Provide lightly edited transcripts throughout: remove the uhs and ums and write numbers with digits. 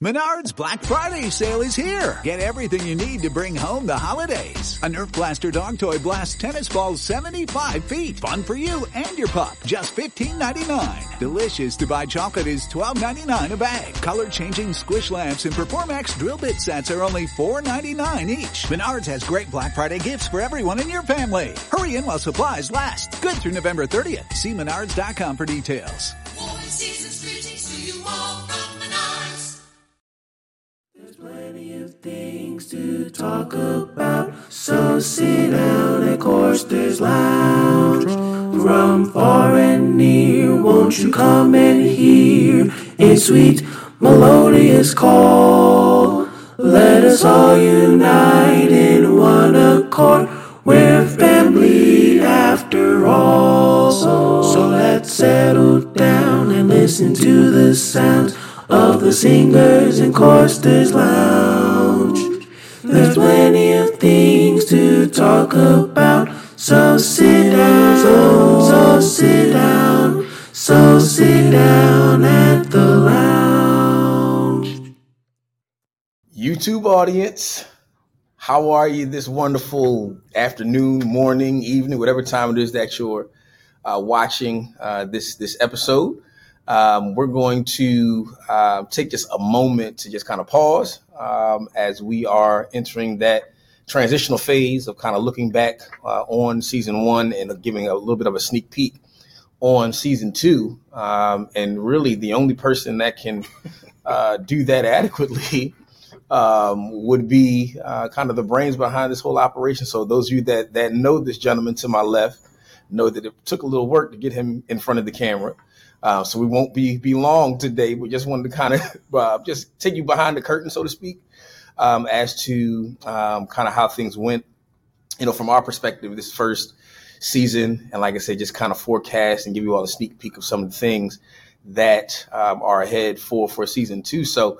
Menards Black Friday sale is here. Get everything you need to bring home the holidays. A Nerf Blaster dog toy blasts tennis balls 75 feet. Fun for you and your pup. Just $15.99. Delicious to buy chocolate is $12.99 a bag. Color-changing squish lamps and Performax drill bit sets are only $4.99 each. Menards has great Black Friday gifts for everyone in your family. Hurry in while supplies last. Good through November 30th. See menards.com for details. Season's greetings to you all from Menards. There's plenty of things to talk about, so sit down at Corster's Lounge. From far and near, won't you come and hear a sweet, melodious call? Let us all unite in one accord. We're family after all. So let's settle down and listen to the sounds of the singers in Corster's Lounge. There's plenty of things to talk about, so sit down, so sit down, so sit down at the lounge. YouTube audience, how are you this wonderful afternoon, morning, evening, whatever time it is that you're watching this episode? We're going to take just a moment to just kind of pause as we are entering that transitional phase of kind of looking back on season one and giving a little bit of a sneak peek on season two. And really the only person that can do that adequately would be kind of the brains behind this whole operation. So those of you that know this gentleman to my left know that it took a little work to get him in front of the camera. So we won't be long today. We just wanted to kind of just take you behind the curtain, so to speak, as to kind of how things went, from our perspective, this first season. And like I said, just kind of forecast and give you all a sneak peek of some of the things that are ahead for season two. So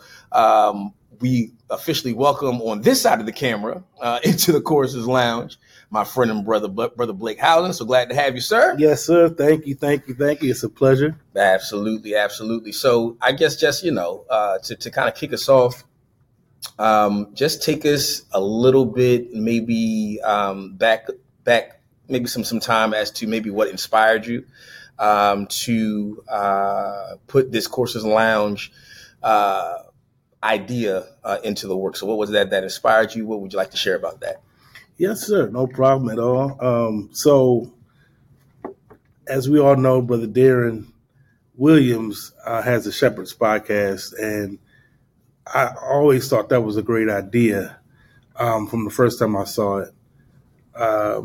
we officially welcome on this side of the camera into the Corster's Lounge my friend and brother Blake Howland. So glad to have you, sir. Yes, sir. Thank you. It's a pleasure. Absolutely. So I guess just, to kind of kick us off, just take us a little bit, maybe back, maybe some time as to maybe what inspired you to put this Corster's Lounge idea into the work. So what was that inspired you? What would you like to share about that? Yes, sir. No problem at all. So as we all know, Brother Darren Williams has a Shepherd's podcast, and I always thought that was a great idea from the first time I saw it. I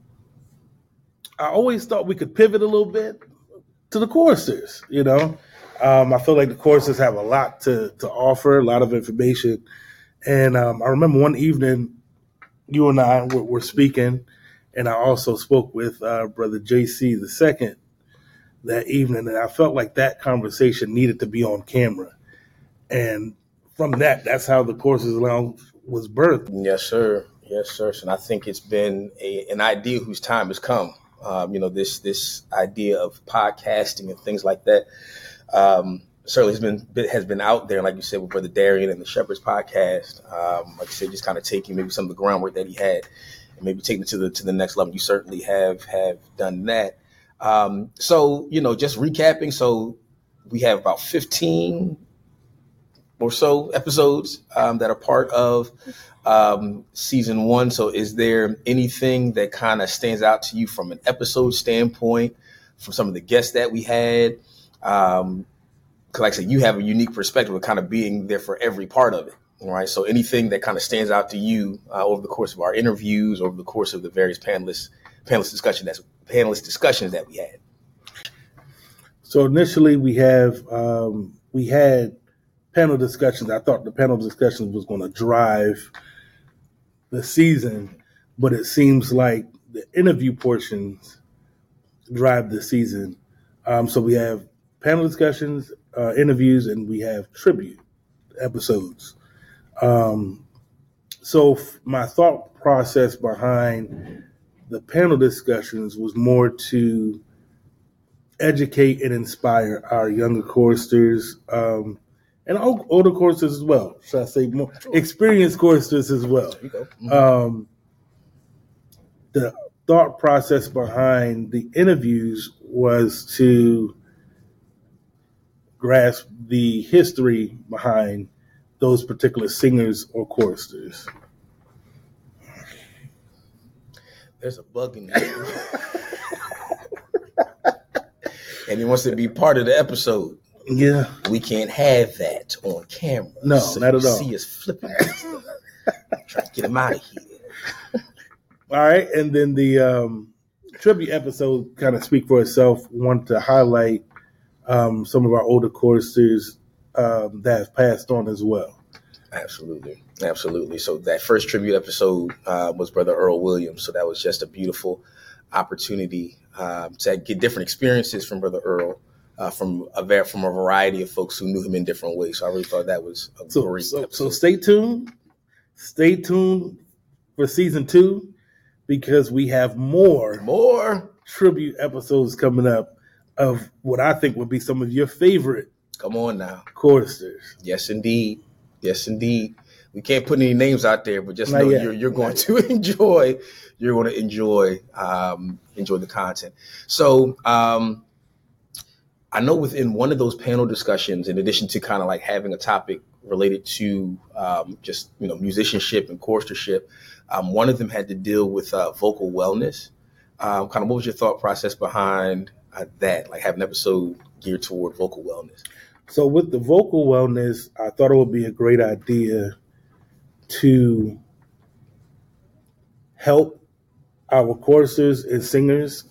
always thought we could pivot a little bit to the Corsters, I feel like the Corsters have a lot to offer, a lot of information. And I remember one evening you and I were speaking, and I also spoke with Brother JC II that evening, and I felt like that conversation needed to be on camera. And from that's how the Corsters Lounge was birthed. Yes, sir. And I think it's been an idea whose time has come. This idea of podcasting and things like that. Certainly has been out there, like you said, with Brother Darian and the Shepherd's podcast. Like I said, just kind of taking maybe some of the groundwork that he had and maybe taking it to the next level. You certainly have done that. So just recapping. So we have about 15 or so episodes that are part of season one. So is there anything that kind of stands out to you from an episode standpoint, from some of the guests that we had? Because like I said, you have a unique perspective of kind of being there for every part of it. All right. So anything that kind of stands out to you over the course of our interviews, over the course of the various panelist discussions that we had. So initially we had panel discussions. I thought the panel discussions was going to drive the season, but it seems like the interview portions drive the season. So we have panel discussions, interviews, and we have tribute episodes. So my thought process behind the panel discussions was more to educate and inspire our younger choristers, and and older choristers as well. Should I say more experienced choristers as well? There you go. Mm-hmm. The thought process behind the interviews was to grasp the history behind those particular singers or choristers. There's a bug in there. And he wants to be part of the episode. Yeah. We can't have that on camera. No, so not at all. See us flipping this stuff. Trying to get him out of here. All right. And then the tribute episode kind of speak for itself. Want to highlight some of our older choristers that have passed on as well. Absolutely. Absolutely. So that first tribute episode was Brother Earl Williams. So that was just a beautiful opportunity to get different experiences from Brother Earl, from a variety of folks who knew him in different ways. So I really thought that was a great episode. So stay tuned. Stay tuned for season 2 because we have more tribute episodes coming up of what I think would be some of your favorite. Come on now. Choristers. Yes, indeed. Yes, indeed. We can't put any names out there, but just know you're going to enjoy. You're going to enjoy the content. So I know within one of those panel discussions, in addition to kind of like having a topic related to just musicianship and choristership, one of them had to deal with vocal wellness. Kind of what was your thought process behind that? Like have an episode geared toward vocal wellness. So with the vocal wellness, I thought it would be a great idea to help our choristers and singers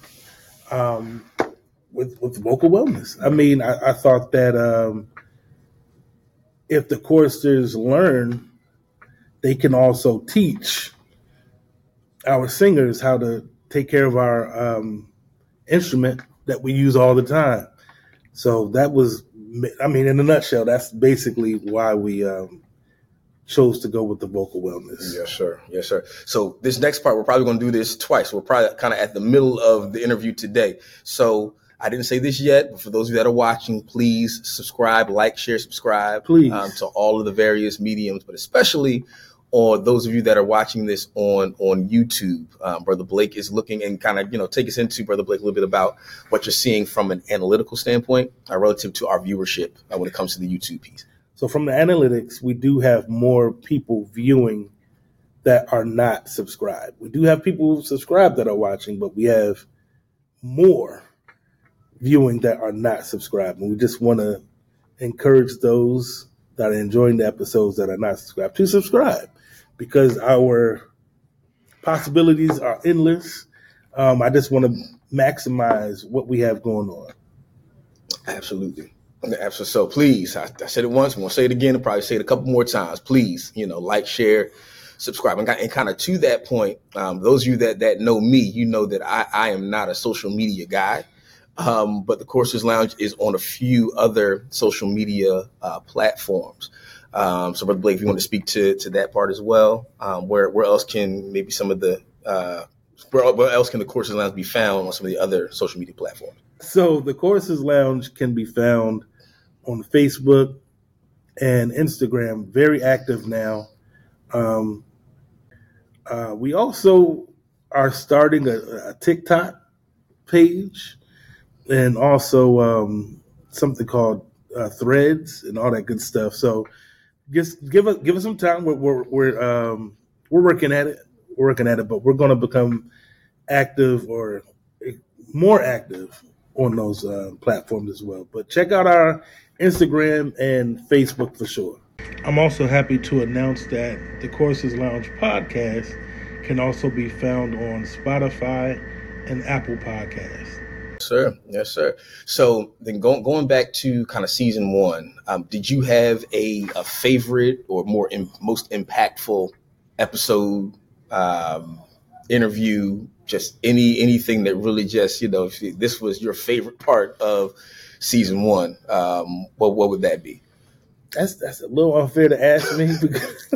with vocal wellness. I mean, I thought that if the choristers learn, they can also teach our singers how to take care of our instrument that we use all the time. So that was, I mean, in a nutshell, that's basically why we chose to go with the vocal wellness. Yes, sir. Yes, sir. So this next part, we're probably going to do this twice. We're probably kind of at the middle of the interview today. So I didn't say this yet, but for those of you that are watching, please subscribe, like, share, subscribe please. To all of the various mediums, but especially or those of you that are watching this on YouTube. Brother Blake is looking and kind of, take us into, Brother Blake, a little bit about what you're seeing from an analytical standpoint relative to our viewership when it comes to the YouTube piece. So from the analytics, we do have more people viewing that are not subscribed. We do have people who subscribe that are watching, but we have more viewing that are not subscribed. And we just want to encourage those that are enjoying the episodes that are not subscribed to subscribe, because our possibilities are endless. I just want to maximize what we have going on. Absolutely. So please, I said it once, I'm going to say it again, I'll probably say it a couple more times. Please, like, share, subscribe. And kind of to that point, those of you that know me, you know that I am not a social media guy. But the Choristers Lounge is on a few other social media platforms. So Brother Blake, if you want to speak to that part as well, where else can maybe some of the where else can the Choristers Lounge be found on some of the other social media platforms? So the Choristers Lounge can be found on Facebook and Instagram, very active now. We also are starting a TikTok page and also something called Threads and all that good stuff. So just give us some time. We're working at it. We're working at it, but we're going to become active or more active on those platforms as well. But check out our Instagram and Facebook for sure. I'm also happy to announce that the Choristers Lounge podcast can also be found on Spotify and Apple Podcasts. Yes, sir. So then going back to kind of season 1, did you have a favorite or most impactful episode, interview, just anything that really just, if this was your favorite part of season 1, what would that be? That's a little unfair to ask me because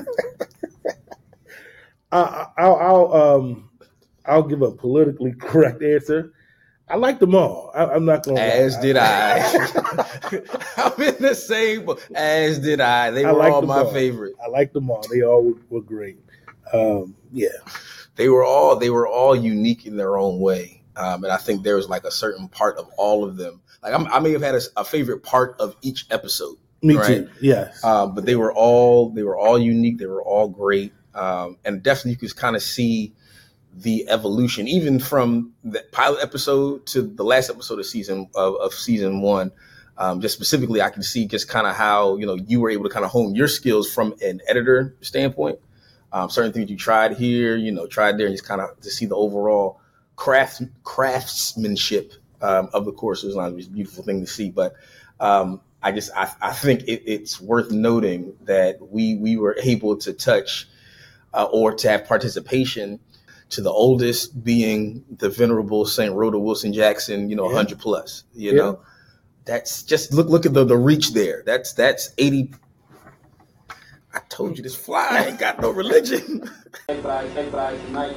I'll give a politically correct answer. I liked them all. I'm not going to lie. As did I. I'm in the same boat. As did I. They were all my favorite. I liked them all. They all were great. Yeah. They were all unique in their own way. And I think there was like a certain part of all of them. Like I may have had a favorite part of each episode. Me right? too. Yes. But they were all unique. They were all great. And definitely you could kind of see the evolution, even from the pilot episode to the last episode of season 1. Just specifically, I can see just kind of how, you were able to kind of hone your skills from an editor standpoint. Certain things you tried here, tried there, and just kind of to see the overall craftsmanship of the course. It was a beautiful thing to see. But I think it's worth noting that we were able to touch or to have participation to the oldest being the venerable St. Rhoda Wilson Jackson, 100 plus, you know, that's just look at the reach there. That's 80. I told you this fly ain't got no religion. Everybody tonight.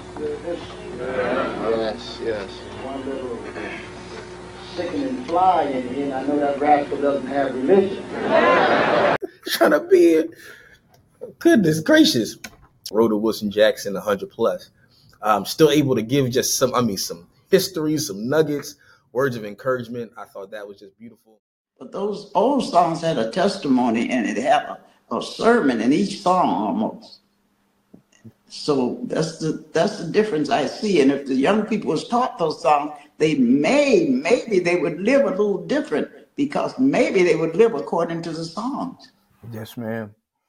Yes. One little sickening fly in here, and I know that rascal doesn't have religion. Trying to be it. Goodness gracious. Rhoda Wilson Jackson, 100 plus. Still able to give just some history, some nuggets, words of encouragement. I thought that was just beautiful. But those old songs had a testimony and it had a sermon in each song almost. So that's the difference I see. And if the young people was taught those songs, maybe they would live a little different, because maybe they would live according to the songs. Yes, ma'am.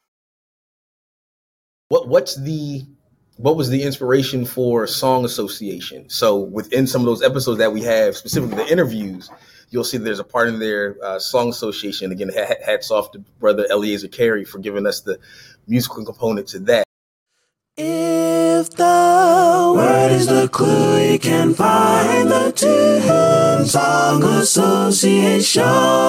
What was the inspiration for Song Association? So within some of those episodes that we have, specifically the interviews, you'll see there's a part in there, Song Association. Again, hats off to Brother Eliezer Carey for giving us the musical component to that. If the word is the clue, you can find the tune. Song Association.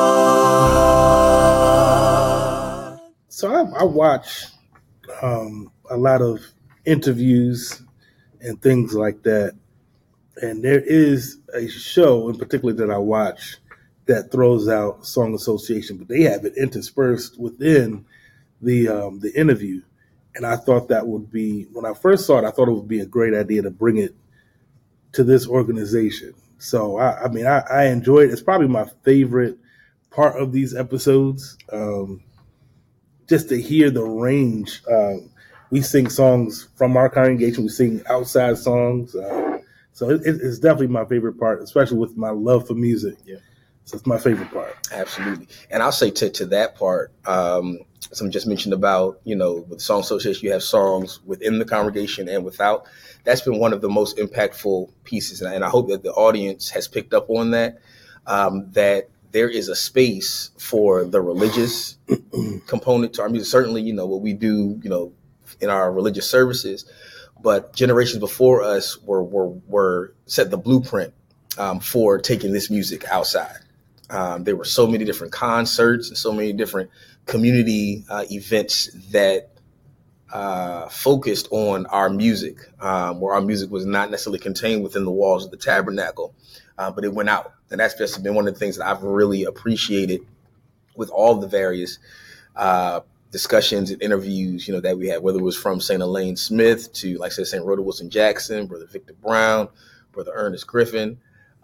So I watch a lot of interviews and things like that. And there is a show in particular that I watch that throws out Song Association, but they have it interspersed within the interview. And I thought that would be, when I first saw it, I thought it would be a great idea to bring it to this organization. So, I enjoyed it. It's probably my favorite part of these episodes, just to hear the range. We sing songs from our congregation. We sing outside songs. So it's definitely my favorite part, especially with my love for music. Yeah. So it's my favorite part. Absolutely. And I'll say to that part, some just mentioned about, with Song Association, you have songs within the congregation and without. That's been one of the most impactful pieces. And I hope that the audience has picked up on that, that there is a space for the religious component to our music. Certainly, what we do, in our religious services, but generations before us were set the blueprint for taking this music outside. There were so many different concerts and so many different community events that focused on our music, where our music was not necessarily contained within the walls of the tabernacle, but it went out. And that's just been one of the things that I've really appreciated with all the various discussions and interviews, that we had, whether it was from St. Elaine Smith to, like I said, St. Rhoda Wilson Jackson, Brother Victor Brown, Brother Ernest Griffin,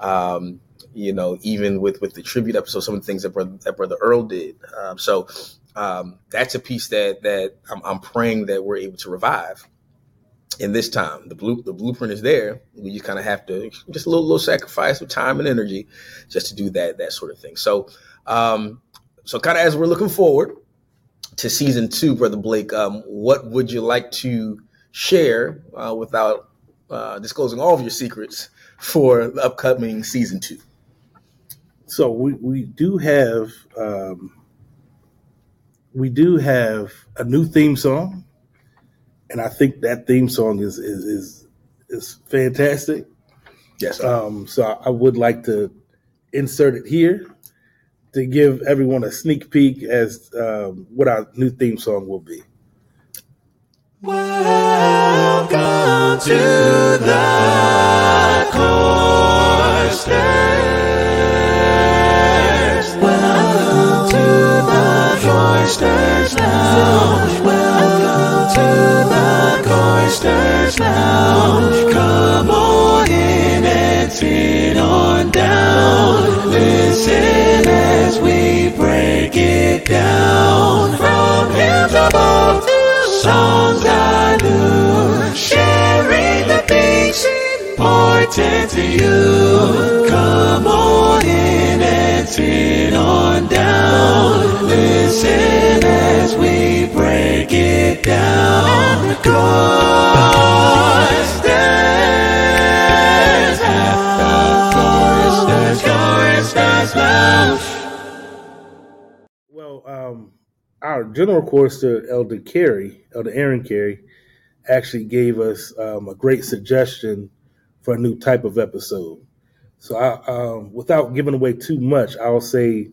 even with the tribute episode, some of the things that Brother Earl did. So that's a piece that I'm praying that we're able to revive in this time. The blueprint is there. We just kind of have to just a little sacrifice of time and energy just to do that sort of thing. So kind of as we're looking forward to season 2, Brother Blake, what would you like to share without disclosing all of your secrets for the upcoming season 2? So we do have a new theme song, and I think that theme song is fantastic. Yes. So I would like to insert it here to give everyone a sneak peek as what our new theme song will be. Welcome to the course. Welcome to the Choristers Lounge. Welcome to the Choristers Lounge. Come on in and sit on down. Listen as we break it down. From hymns above to songs I knew, sharing the things important to you. Come on in and sit on down. Listen as we break it down. Choristers at the Choristers Lounge. Well, our general chorister, Elder Aaron Carey, actually gave us a great suggestion for a new type of episode. So, without giving away too much, I'll say,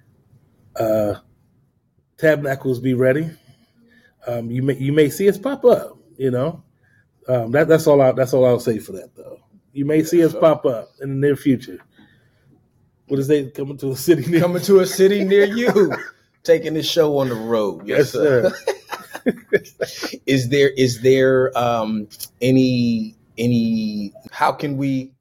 Tabernacles, be ready. You may see us pop up. That's all I'll say for that, though. You may see us pop up in the near future. What is they coming to a city near? Coming to a city near you, taking this show on the road. Yes, sir. Is there any? How can we?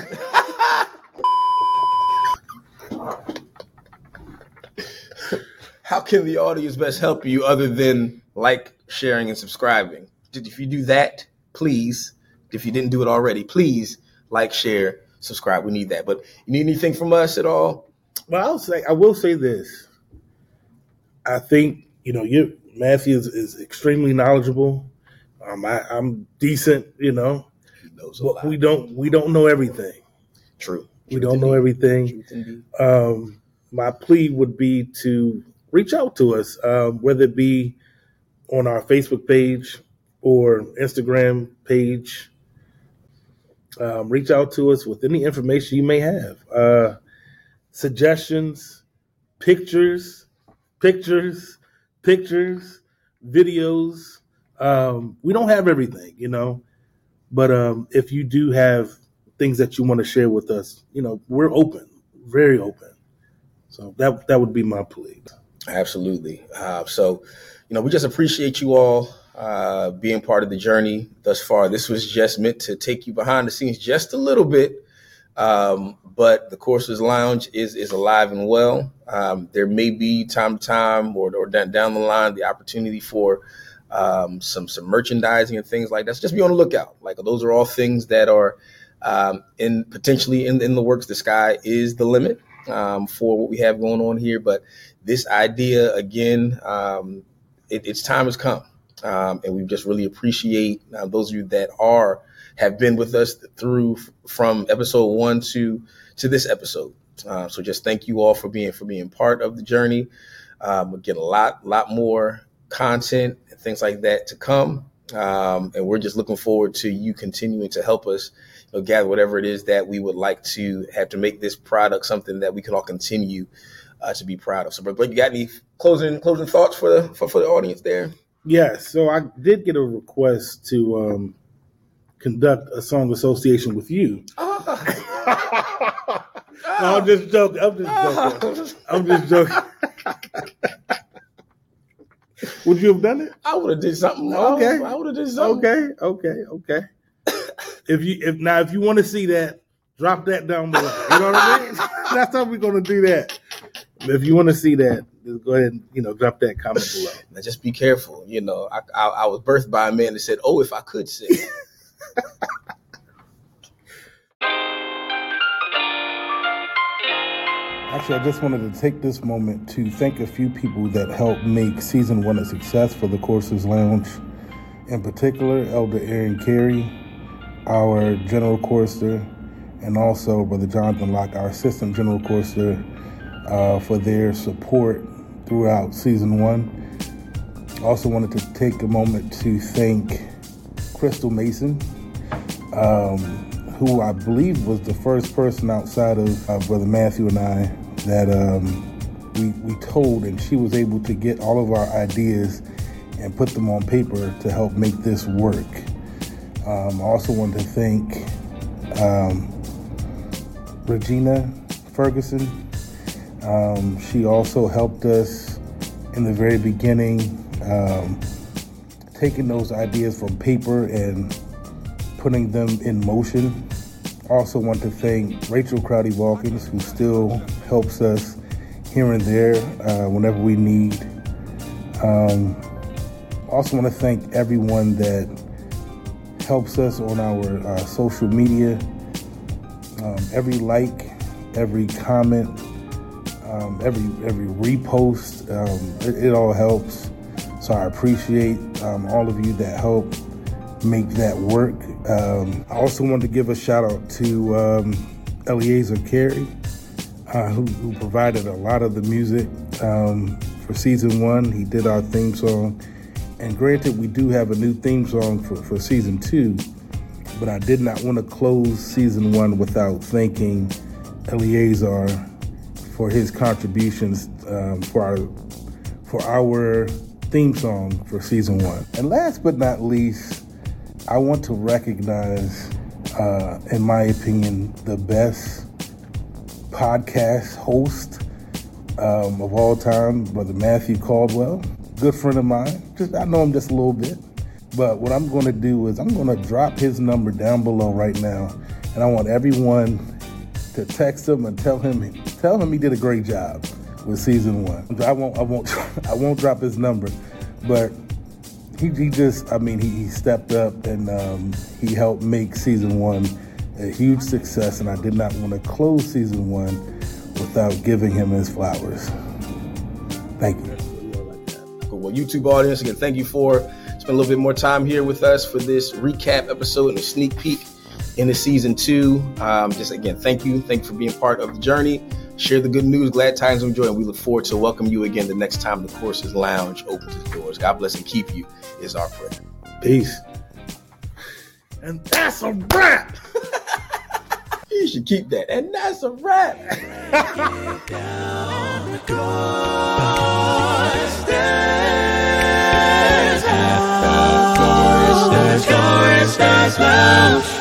How can the audience best help you other than like, sharing, and subscribing? If you do that, please. If you didn't do it already, please like, share, subscribe. We need that. But you need anything from us at all? Well, I will say this. I think Matthew is extremely knowledgeable. I'm decent, He knows a but lot. we don't know everything. True. We don't know everything. Truth indeed. My plea would be to reach out to us, whether it be on our Facebook page or Instagram page. Reach out to us with any information you may have. Suggestions, pictures, videos. We don't have everything, but if you do have things that you want to share with us, we're open, very open. So that would be my plea. Absolutely. So, we just appreciate you all being part of the journey thus far. This was just meant to take you behind the scenes just a little bit. But the Choristers Lounge is alive and well. There may be time to time or down the line the opportunity for some merchandising and things like that. So just be on the lookout. Like, those are all things that are potentially in the works. The sky is the limit for what we have going on here. But this idea, again, its time has come. And we just really appreciate those of you that have been with us from episode 1 to this episode. So just thank you all for being part of the journey. We'll get a lot more content and things like that to come. And we're just looking forward to you continuing to help us gather whatever it is that we would like to have to make this product something that we can all continue to be proud of. So, Blake, you got any closing thoughts for the audience there? Yes. So I did get a request to conduct a song association with you. No, I'm just joking. Would you have done it? I would have did something. Okay. I would have did something. Okay. If you want to see that, drop that down below. You know what I mean? That's how we're gonna do that. If you want to see that, just go ahead and drop that comment below. Now just be careful. I was birthed by a man that said, "Oh, if I could sing." Actually, I just wanted to take this moment to thank a few people that helped make season 1 a success for the Choristers Lounge. In particular, Elder Aaron Carey, our general chorister, and also Brother Jonathan Locke, our assistant general chorister, for their support throughout season 1. I also wanted to take a moment to thank Crystal Mason, who I believe was the first person outside of Brother Matthew and I that we told, and she was able to get all of our ideas and put them on paper to help make this work. I also want to thank Regina Ferguson. She also helped us in the very beginning, taking those ideas from paper and putting them in motion. Also want to thank Rachel Crowdy-Valkins, who still helps us here and there whenever we need. Also want to thank everyone that helps us on our social media. Every like, every comment, every repost, it all helps. So I appreciate all of you that help make that work. I also want to give a shout out to Eliezer Carey, who provided a lot of the music for season 1. He did our theme song. And granted, we do have a new theme song for season 2, but I did not want to close season 1 without thanking Eliezer for his contributions for our theme song for season 1. And last but not least, I want to recognize, in my opinion, the best podcast host of all time, Brother Matthew Caldwell. Good friend of mine. I know him just a little bit. But what I'm going to do is I'm going to drop his number down below right now. And I want everyone to text him and tell him he did a great job with season 1. I won't drop his number, but he stepped up and he helped make season 1 a huge success, and I did not want to close season 1 without giving him his flowers. Thank you. Cool. Well, YouTube audience, again, thank you for spending a little bit more time here with us for this recap episode and a sneak peek into season 2. Just again, thank you. Thank you for being part of the journey. Share the good news, glad times of joy, and we look forward to welcome you again the next time the Courses Lounge opens its doors. God bless and keep you is our prayer. Peace. And that's a wrap. You should keep that. And that's a wrap. Choristers Lounge.